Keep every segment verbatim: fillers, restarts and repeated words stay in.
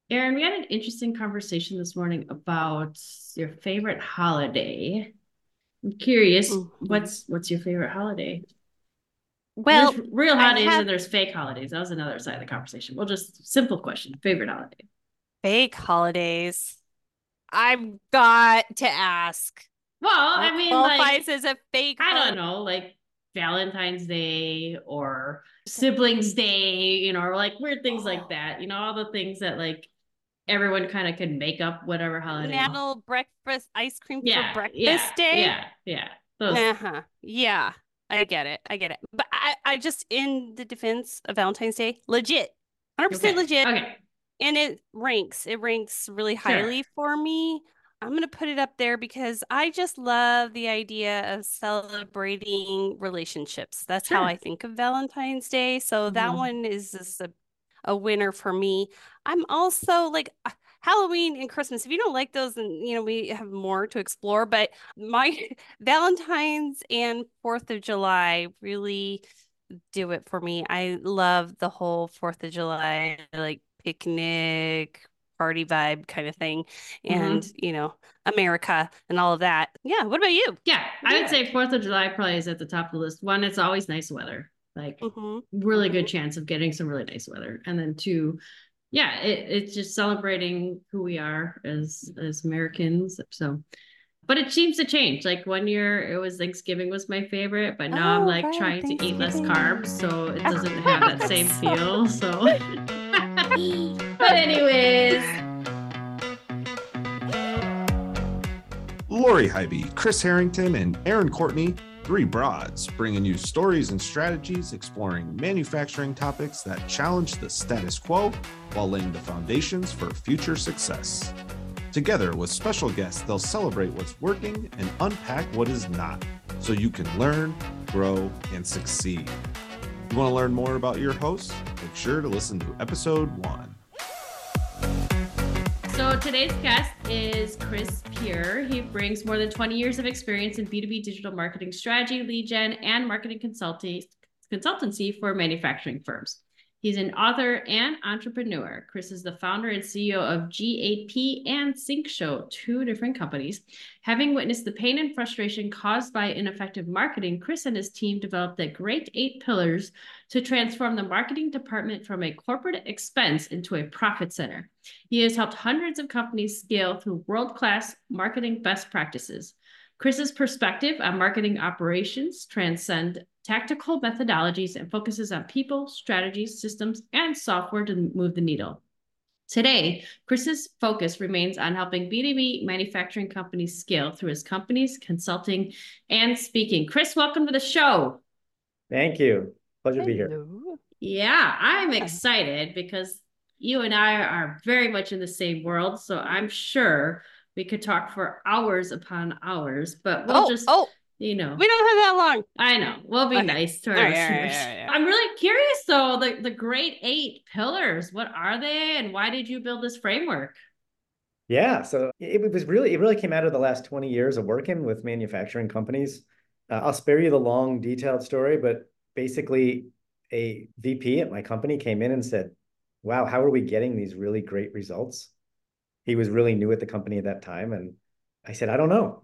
Erin, we had an interesting conversation this morning about your favorite holiday. I'm curious, Mhm. what's what's your favorite holiday? There's Well, real I holidays have and there's fake holidays. That was another side of the conversation. Well, just simple question. Favorite holiday. fake holidays. I've got to ask, Well, what I mean, like, qualifies as a fake I don't holiday? know, like Valentine's Day or Siblings Day, you know, or like weird things like Oh, that. You know, all the things that like everyone kind of can make up whatever holiday. National Breakfast Ice Cream for Yeah, yeah, Breakfast Day? yeah, yeah. Those. Uh-huh. Yeah, I get it. I get it. But I, I just, in the defense of Valentine's Day, legit, one hundred percent Okay. legit. Okay. And it ranks. It ranks really Sure. highly for me. I'm going to put it up there because I just love the idea of celebrating relationships. That's how Sure. I think of Valentine's Day. So that Mhm. one is just a, a winner for me. I'm also like uh, Halloween and Christmas. If you don't like those, then you know we have more to explore. But my Valentine's and Fourth of July really do it for me. I love the whole Fourth of July, like picnic, party vibe kind of thing. And, Mhm. you know, America and all of that. Yeah. What about you? Yeah, What do I you would say like? fourth of July probably is at the top of the list. One, it's always nice weather. Like Mm-hmm. really good Mm-hmm. chance of getting some really nice weather. And then two, yeah, it, it's just celebrating who we are as as Americans. So, but it seems to change. Like one year it was Thanksgiving was my favorite, but now I'm Oh, like right. trying to eat less carbs, Thanksgiving. so it Oh, doesn't have that that's same so feel. So, but anyways, Lori Hybe, Chris Harrington, and Aaron Courtney, three broads, bringing you stories and strategies exploring manufacturing topics that challenge the status quo while laying the foundations for future success. Together with special guests, they'll celebrate what's working and unpack what is not, so you can learn, grow, and succeed. You want to learn more about your hosts? Make sure to listen to episode one. so today's guest is Chris Pure. He brings more than twenty years of experience in B two B digital marketing strategy, lead gen, and marketing consulting, consultancy for manufacturing firms. He's an author and entrepreneur. Chris is the founder and C E O of G eight P and Sync Show, two different companies. Having witnessed the pain and frustration caused by ineffective marketing, Chris and his team developed the Great Eight Pillars to transform the marketing department from a corporate expense into a profit center. He has helped hundreds of companies scale through world-class marketing best practices. Chris's perspective on marketing operations transcend tactical methodologies and focuses on people, strategies, systems, and software to move the needle. Today, Chris's focus remains on helping B two B manufacturing companies scale through his companies, consulting, and speaking. Chris, welcome to the show. Thank you. Pleasure to be here. Hello. Yeah, I'm Yeah. excited because you and I are very much in the same world. So I'm sure we could talk for hours upon hours, but we'll Oh, just, oh, you know, we don't have that long. I know, we'll be Okay. nice to All our right. All right. listeners. All right. All right. I'm really curious though, the, the great eight pillars, what are they and why did you build this framework? Yeah, so it was really it really came out of the last twenty years of working with manufacturing companies. Uh, I'll spare you the long, detailed story, but basically, a V P at my company came in and said, "Wow, how are we getting these really great results?" He was really new at the company at that time, and I said, "I don't know."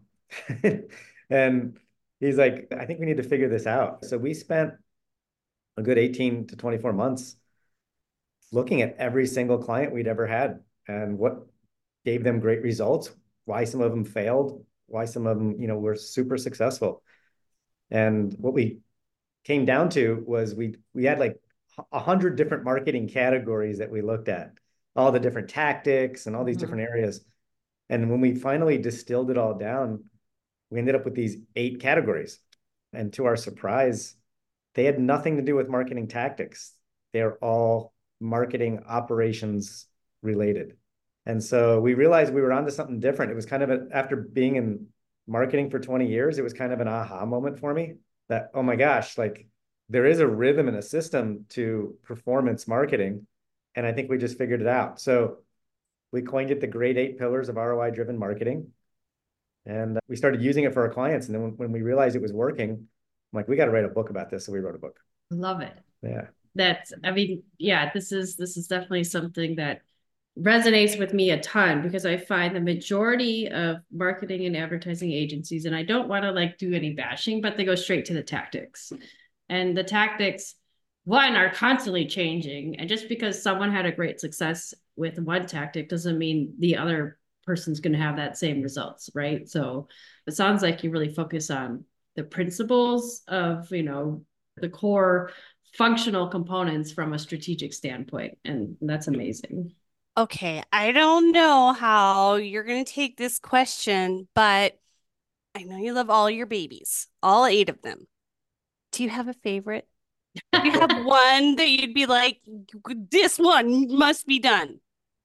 And he's like, "I think we need to figure this out." So we spent a good eighteen to twenty-four months looking at every single client we'd ever had and what gave them great results, why some of them failed, why some of them, you know, were super successful. And what we came down to was we we had like a hundred different marketing categories that we looked at, all the different tactics and all these Mhm. different areas. And when we finally distilled it all down, we ended up with these eight categories. And to our surprise, they had nothing to do with marketing tactics. They're all marketing operations related. And so we realized we were onto something different. It was kind of a, after being in marketing for twenty years, it was kind of an aha moment for me that, oh my gosh, like there is a rhythm and a system to performance marketing. And I think we just figured it out. So we coined it the great eight pillars of R O I driven marketing. And uh, we started using it for our clients. And then when, when we realized it was working, I'm like, we got to write a book about this. So we wrote a book. Love it. Yeah. That's, I mean, yeah, this is, this is definitely something that resonates with me a ton because I find the majority of marketing and advertising agencies, and I don't want to like do any bashing, but they go straight to the tactics. And the tactics, one, are constantly changing. And just because someone had a great success with one tactic doesn't mean the other person's going to have that same results, right? So it sounds like you really focus on the principles of, you know, the core functional components from a strategic standpoint. And that's amazing. Okay, I don't know how you're going to take this question, but I know you love all your babies, all eight of them. Do you have a favorite? Do you have one that you'd be like, this one must be done?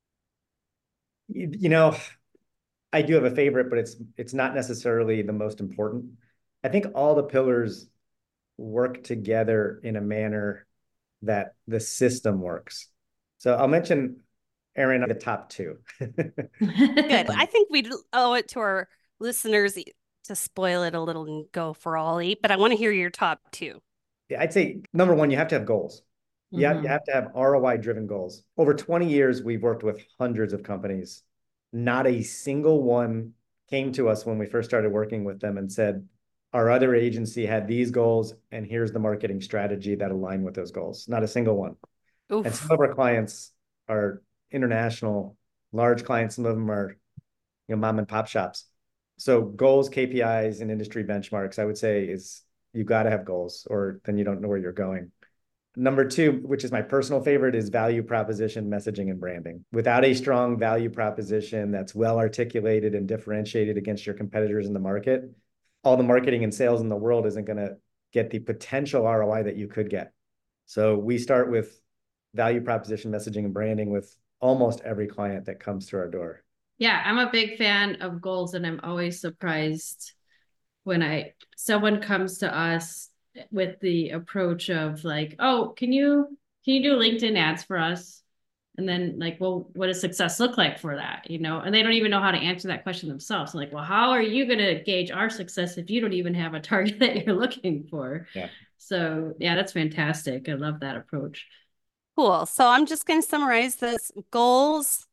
You, you know, I do have a favorite, but it's it's not necessarily the most important. I think all the pillars work together in a manner that the system works. So I'll mention, Erin, the top two. Good. I think we owe it to our listeners to spoil it a little and go for all eight, but I want to hear your top two. Yeah, I'd say number one, you have to have goals. You, mm-hmm. have, you have to have R O I-driven goals. Over twenty years, we've worked with hundreds of companies. Not a single one came to us when we first started working with them and said, our other agency had these goals, and here's the marketing strategy that align with those goals. Not a single one. Oof. And some of our clients are international, large clients. Some of them are, you know, mom and pop shops. So goals, K P Is, and industry benchmarks, I would say, is you got to have goals, or then you don't know where you're going. Number two, which is my personal favorite, is value proposition, messaging, and branding. Without a strong value proposition that's well articulated and differentiated against your competitors in the market, all the marketing and sales in the world isn't going to get the potential R O I that you could get. So we start with value proposition, messaging, and branding with almost every client that comes through our door. Yeah, I'm a big fan of goals, and I'm always surprised when I someone comes to us with the approach of like, oh, can you can you do LinkedIn ads for us? And then like, well, what does success look like for that? You know, and they don't even know how to answer that question themselves. So like, well, how are you going to gauge our success if you don't even have a target that you're looking for? Yeah. So yeah, that's fantastic. I love that approach. Cool. So I'm just going to summarize this: goals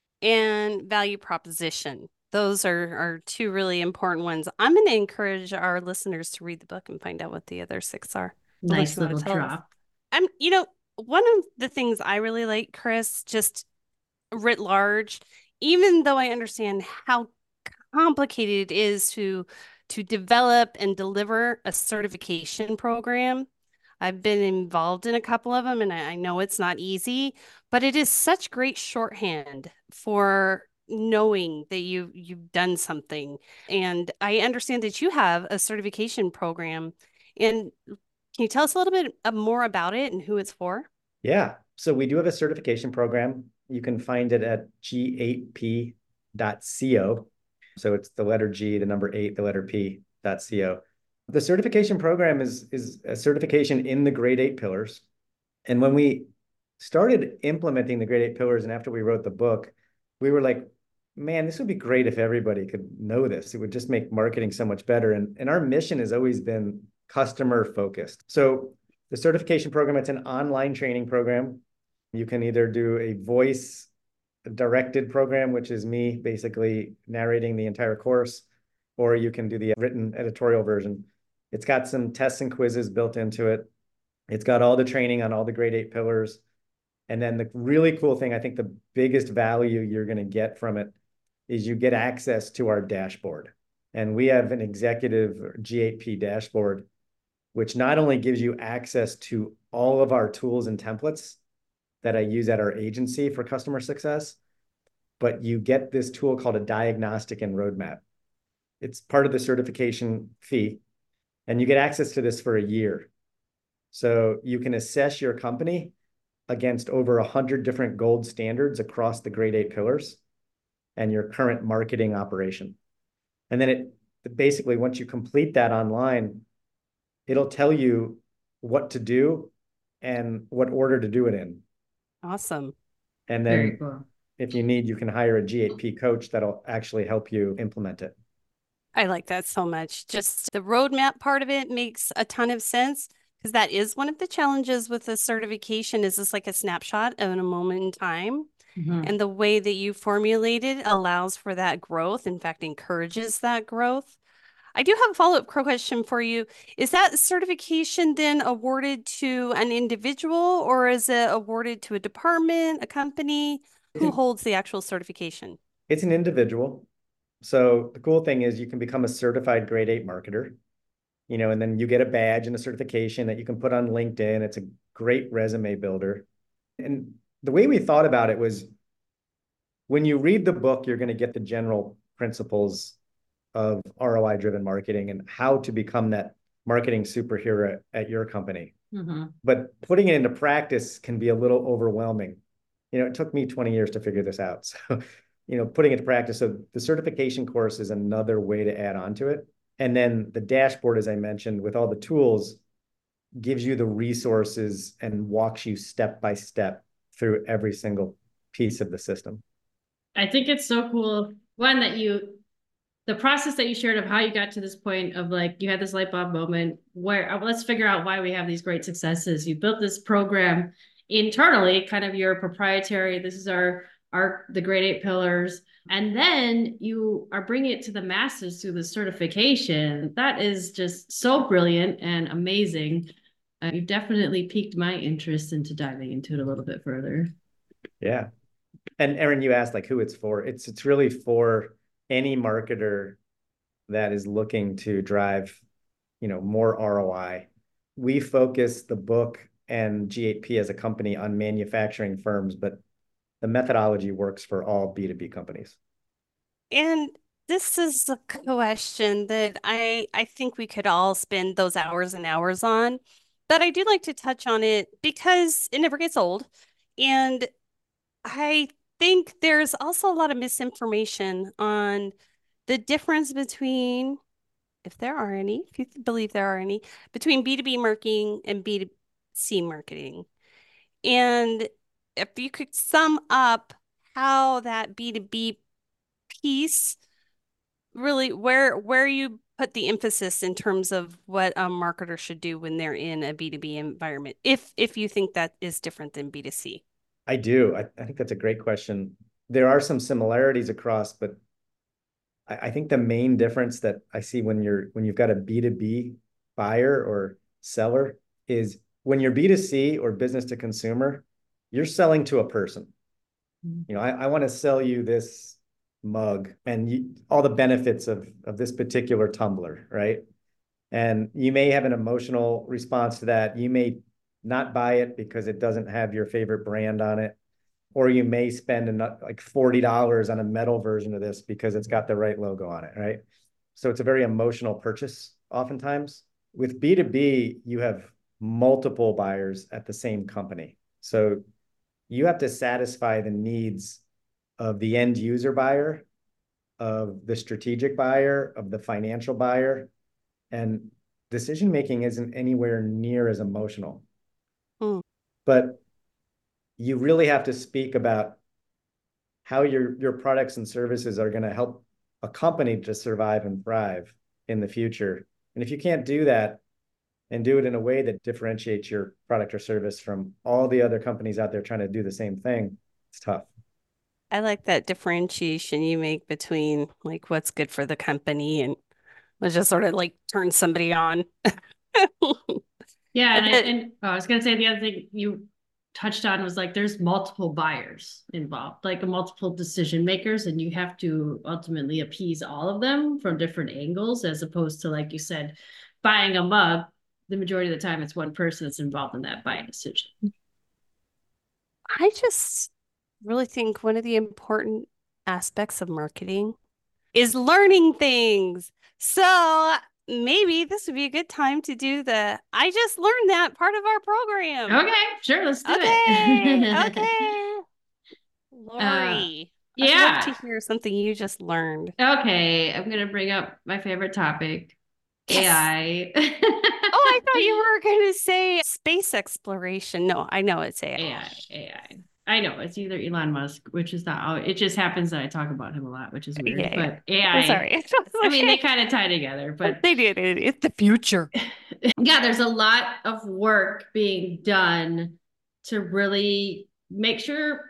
and value proposition. Those are, are two really important ones. I'm going to encourage our listeners to read the book and find out what the other six are. Nice little drop. Us. I'm, you know, one of the things I really like, Chris, just writ large, even though I understand how complicated it is to to develop and deliver a certification program. I've been involved in a couple of them, and I know it's not easy, but it is such great shorthand for knowing that you you've done something. And I understand that you have a certification program. And can you tell us a little bit more about it and who it's for? Yeah. So we do have a certification program. You can find it at G eight P dot co. So it's the letter G, the number eight, the letter P dot co. The certification program is, is a certification in the grade eight pillars. And when we started implementing the grade eight pillars and after we wrote the book, we were like, man, this would be great if everybody could know this. It would just make marketing so much better. And, and our mission has always been customer focused. So the certification program, it's an online training program. You can either do a voice directed program, which is me basically narrating the entire course, or you can do the written editorial version. It's got some tests and quizzes built into it. It's got all the training on all the grade eight pillars. And then the really cool thing, I think the biggest value you're going to get from it is you get access to our dashboard. And we have an executive G eight P dashboard, which not only gives you access to all of our tools and templates that I use at our agency for customer success, but you get this tool called a diagnostic and roadmap. It's part of the certification fee, and you get access to this for a year. So you can assess your company against over one hundred different gold standards across the grade eight pillars and your current marketing operation. And then it basically, once you complete that online, it'll tell you what to do and what order to do it in. Awesome. And then cool. If you need, you can hire a G eight P coach that'll actually help you implement it. I like that so much. Just the roadmap part of it makes a ton of sense, because that is one of the challenges with the certification. Is this like a snapshot of a moment in time? Mm-hmm. And the way that you formulate it allows for that growth, in fact, encourages that growth. I do have a follow-up question for you. Is that certification then awarded to an individual, or is it awarded to a department, a company? Who holds the actual certification? It's an individual. So the cool thing is you can become a certified grade eight marketer, you know, and then you get a badge and a certification that you can put on LinkedIn. It's a great resume builder. And the way we thought about it was, when you read the book, you're going to get the general principles of R O I-driven marketing and how to become that marketing superhero at your company. Mm-hmm. But putting it into practice can be a little overwhelming. You know, it took me twenty years to figure this out. So, you know, putting it to practice. So the certification course is another way to add on to it. And then the dashboard, as I mentioned, with all the tools, gives you the resources and walks you step by step through every single piece of the system. I think it's so cool. One, that you, the process that you shared of how you got to this point of like, you had this light bulb moment where let's figure out why we have these great successes. You built this program internally, kind of your proprietary, this is our, our, the grade eight pillars. And then you are bringing it to the masses through the certification. That is just so brilliant and amazing. Uh, you definitely piqued my interest into diving into it a little bit further. Yeah. And Erin, you asked like who it's for. It's it's really for any marketer that is looking to drive, you know, more R O I. We focus the book and G eight P as a company on manufacturing firms, but the methodology works for all B two B companies. And this is a question that I I think we could all spend those hours and hours on, but I do like to touch on it because it never gets old. And I think there's also a lot of misinformation on the difference between, if there are any, if you believe there are any, between B two B marketing and B two C marketing. And if you could sum up how that B two B piece really, where where you put the emphasis in terms of what a marketer should do when they're in a B two B environment, if if you think that is different than B two C. I do. I, I think that's a great question. There are some similarities across, but I, I think the main difference that I see when you're when you've got a B two B buyer or seller is when you're B two C or business to consumer, you're selling to a person. Mm-hmm. You know, I, I want to sell you this mug and you, all the benefits of, of this particular tumbler, right? And you may have an emotional response to that. You may not buy it because it doesn't have your favorite brand on it. Or you may spend enough, like forty dollars on a metal version of this because it's got the right logo on it, right? So it's a very emotional purchase oftentimes. With B two B, you have multiple buyers at the same company. So you have to satisfy the needs of the end user buyer, of the strategic buyer, of the financial buyer. And decision-making isn't anywhere near as emotional. Mm. But you really have to speak about how your, your products and services are going to help a company to survive and thrive in the future. And if you can't do that and do it in a way that differentiates your product or service from all the other companies out there trying to do the same thing, it's tough. I like that differentiation you make between like what's good for the company and let's just sort of like turn somebody on. Yeah, and, I, and oh, I was going to say the other thing you touched on was like there's multiple buyers involved, like multiple decision makers, and you have to ultimately appease all of them from different angles, as opposed to, like you said, buying a mug. The majority of the time, it's one person that's involved in that buying decision. I just really think one of the important aspects of marketing is learning things. So maybe this would be a good time to do the I just learned that part of our program. Okay, sure, let's do okay, it. Okay. Lori, uh, yeah. I'd love to hear something you just learned. Okay, I'm going to bring up my favorite topic, yes. A I. Oh, I thought you were going to say space exploration. No, I know it's A I. A I, A I. I know it's either Elon Musk, which is not, it just happens that I talk about him a lot, which is weird, yeah, but A I, I'm sorry. I mean, they kind of tie together, but they did. It's the future. Yeah, there's a lot of work being done to really make sure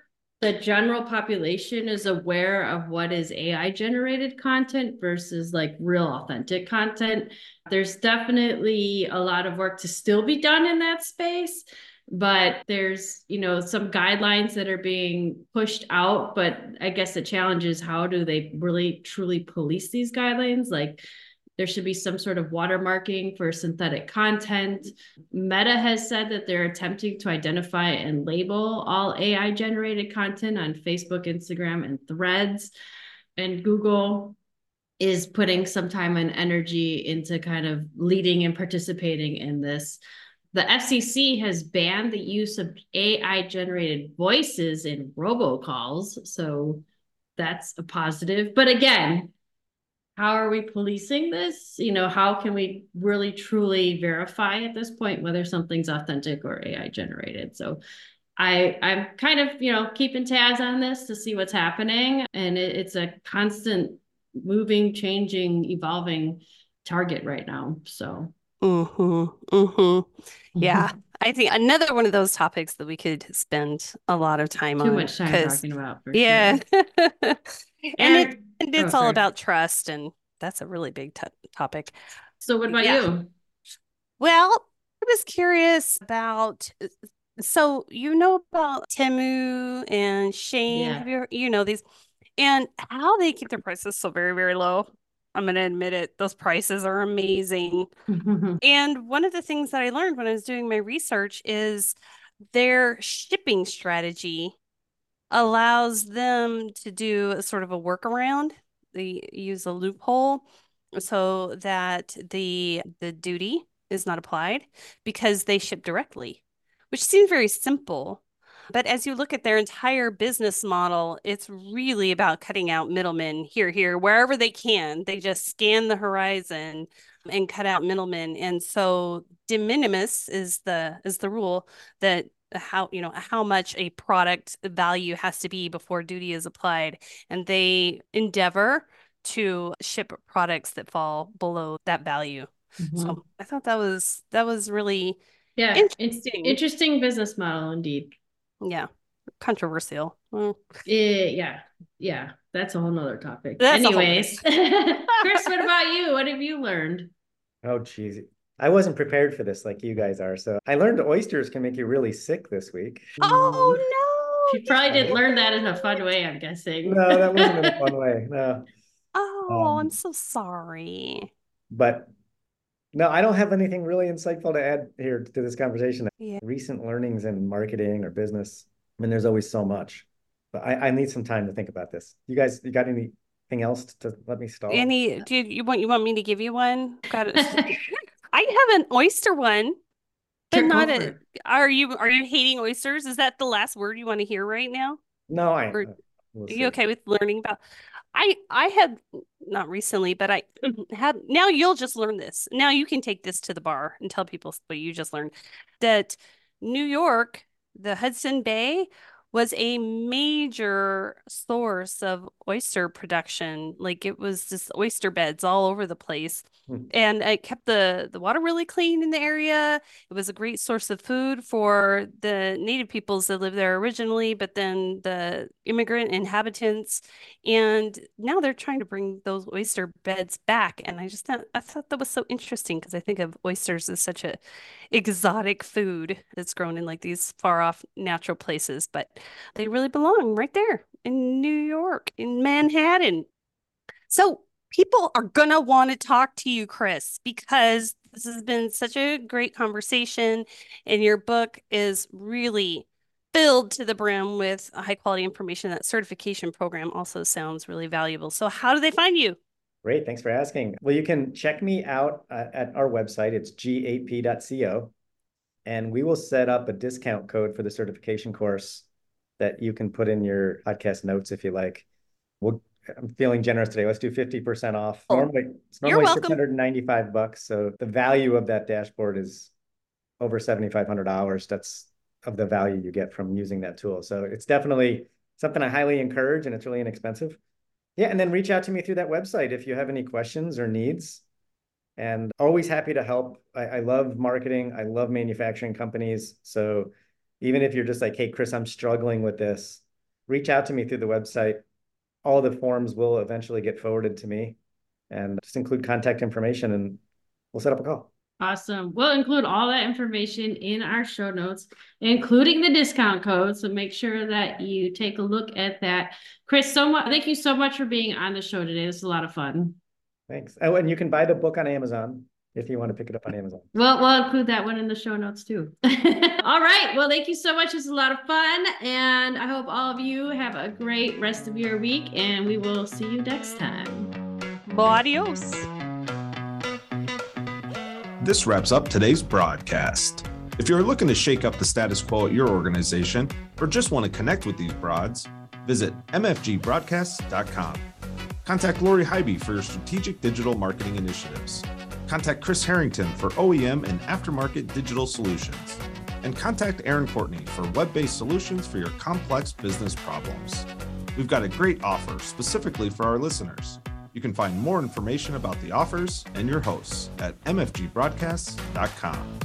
the general population is aware of what is A I generated content versus like real authentic content. There's definitely a lot of work to still be done in that space, but there's, you know, some guidelines that are being pushed out. But I guess the challenge is, how do they really truly police these guidelines? Like, there should be some sort of watermarking for synthetic content. Meta has said that they're attempting to identify and label all A I generated content on Facebook, Instagram, and Threads. And Google is putting some time and energy into kind of leading and participating in this. The F C C has banned the use of A I generated voices in robocalls. So that's a positive. But again, how are we policing this? You know, how can we really truly verify at this point whether something's authentic or A I generated? So I, I'm kind of, you know, keeping tabs on this to see what's happening. And it, it's a constant moving, changing, evolving target right now. So. Mm-hmm. Mm-hmm. Yeah. I think another one of those topics that we could spend a lot of time Too on. Too much time talking about, for yeah. sure. and, and it, and it's oh, all sorry. about trust, and that's a really big t- topic. So what about yeah. you? Well, I was curious about, so you know about Temu and Shein, yeah. have you, you know, these, and how they keep their prices so very, very low. I'm going to admit it. Those prices are amazing. And one of the things that I learned when I was doing my research is their shipping strategy allows them to do a sort of a workaround. They use a loophole so that the the duty is not applied because they ship directly, which seems very simple. But as you look at their entire business model, it's really about cutting out middlemen here, here, wherever they can. They just scan the horizon and cut out middlemen. And so de minimis is the is the rule that how, you know, how much a product value has to be before duty is applied. And they endeavor to ship products that fall below that value. Mm-hmm. So I thought that was that was really yeah interesting. Interesting business model indeed. Yeah. Controversial. Mm. Yeah. Yeah. That's a whole nother topic. That's Anyways, Chris, what about you? What have you learned? Oh, geez. I wasn't prepared for this like you guys are. So I learned oysters can make you really sick this week. Oh, no. She probably didn't learn that in a fun way, I'm guessing. No, that wasn't in a fun way. No. Oh, um, I'm so sorry. But no, I don't have anything really insightful to add here to this conversation. Yeah. Recent learnings in marketing or business. I mean, there's always so much, but I, I need some time to think about this. You guys, you got anything else to let me stall? Any, do you, you want, you want me to give you one? Got it. I have an oyster one, but Sure, not a, are you, are you hating oysters? Is that the last word you want to hear right now? No, I, or, we'll are you okay with learning about, I, I had not recently, but I had, now you'll just learn this. Now you can take this to the bar and tell people what you just learned, that New York, the Hudson Bay, was a major source of oyster production. Like, it was just oyster beds all over the place. Hmm. And it kept the, the water really clean in the area. It was a great source of food for the native peoples that lived there originally, but then the immigrant inhabitants. And now they're trying to bring those oyster beds back. And I just thought, I thought that was so interesting, because I think of oysters as such a exotic food that's grown in like these far off natural places, but they really belong right there in New York, in Manhattan. So people are gonna want to talk to you, Chris, because this has been such a great conversation, and your book is really filled to the brim with high quality information. That certification program also sounds really valuable. So how do they find you? Great, thanks for asking. Well, you can check me out uh, at our website. It's g eight p dot co, and we will set up a discount code for the certification course that you can put in your podcast notes if you like. We'll, I'm feeling generous today. Let's do fifty percent off. Oh, normally, it's normally six hundred ninety-five bucks. So the value of that dashboard is over seventy-five hundred dollars. That's of the value you get from using that tool. So it's definitely something I highly encourage, and it's really inexpensive. Yeah, and then reach out to me through that website if you have any questions or needs. And always happy to help. I, I love marketing. I love manufacturing companies. So even if you're just like, hey, Chris, I'm struggling with this, reach out to me through the website. All the forms will eventually get forwarded to me, and just include contact information and we'll set up a call. Awesome. We'll include all that information in our show notes, including the discount code. So make sure that you take a look at that. Chris, so much, thank you so much for being on the show today. This is a lot of fun. Thanks. Oh, and you can buy the book on Amazon if you want to pick it up on Amazon. Well, we'll include that one in the show notes too. All right. Well, thank you so much. It's a lot of fun. And I hope all of you have a great rest of your week, and we will see you next time. Adios. This wraps up today's broadcast. If you're looking to shake up the status quo at your organization, or just want to connect with these broads, visit m f g broadcasts dot com. Contact Lori Hybe for your strategic digital marketing initiatives. Contact Chris Harrington for O E M and aftermarket digital solutions. And contact Aaron Courtney for web-based solutions for your complex business problems. We've got a great offer specifically for our listeners. You can find more information about the offers and your hosts at m f g broadcasts dot com.